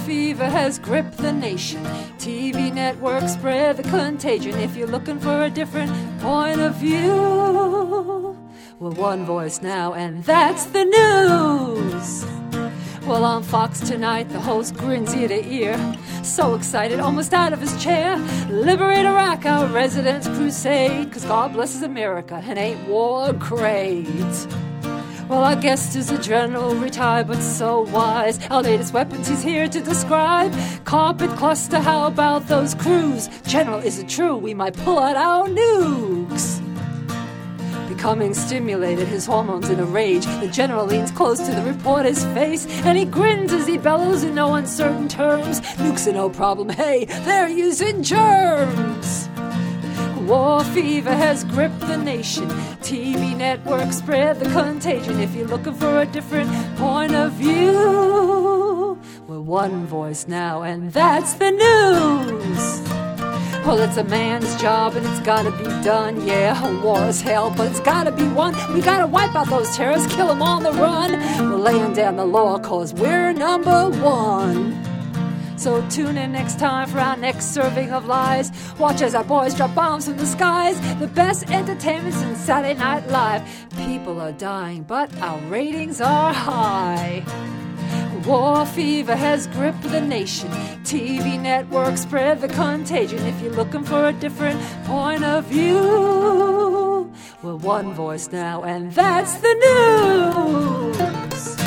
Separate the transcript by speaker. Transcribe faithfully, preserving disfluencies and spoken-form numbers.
Speaker 1: fever has gripped the nation. T V networks spread the contagion. If you're looking for a different point of view, we're one voice now, and that's the news. Well, on Fox tonight, the host grins ear to ear, so excited, almost out of his chair. Liberate Iraq, our residents crusade, 'cause God blesses America, and ain't war great? Well, our guest is a general, retired but so wise. Our latest weapons he's here to describe. Carpet cluster, how about those crews? General, is it true we might pull out our nukes? Becoming stimulated, his hormones in a rage, the general leans close to the reporter's face, and he grins as he bellows in no uncertain terms. Nukes are no problem, hey, they're using germs. War fever has gripped the nation. T V networks spread the contagion. If you're looking for a different point of view, we're one voice now, and that's the news. Well, it's a man's job and it's gotta be done, yeah. War is hell, but it's gotta be won. We gotta wipe out those terrorists, kill them on the run. We're laying down the law, 'cause we're number one. So tune in next time for our next serving of lies. Watch as our boys drop bombs from the skies. The best entertainment since Saturday Night Live. People are dying, but our ratings are high. War fever has gripped the nation. T V networks spread the contagion. If you're looking for a different point of view, we're one voice now, and that's the news.